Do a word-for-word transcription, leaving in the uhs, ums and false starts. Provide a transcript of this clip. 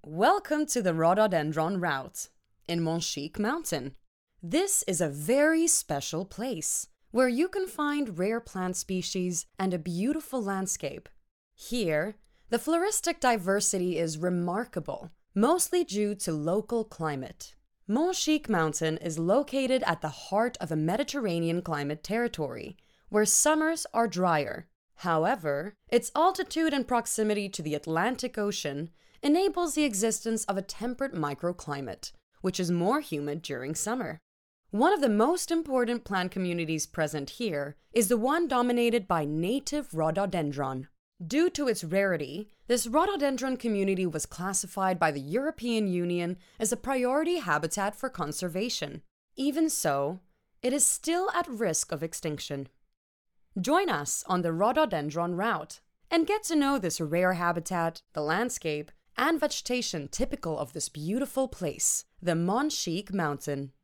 Welcome to the Rhododendron Route in Montchique Mountain. This is a very special place where you can find rare plant species and a beautiful landscape. Here, the floristic diversity is remarkable, mostly due to local climate. Montchique Mountain is located at the heart of a Mediterranean climate territory, where summers are drier. However, its altitude and proximity to the Atlantic Ocean enables the existence of a temperate microclimate, which is more humid during summer. One of the most important plant communities present here is the one dominated by native rhododendron. Due to its rarity, this rhododendron community was classified by the European Union as a priority habitat for conservation. Even so, it is still at risk of extinction. Join us on the Rhododendron Route and get to know this rare habitat, the landscape, and vegetation typical of this beautiful place, the Montchique Mountain.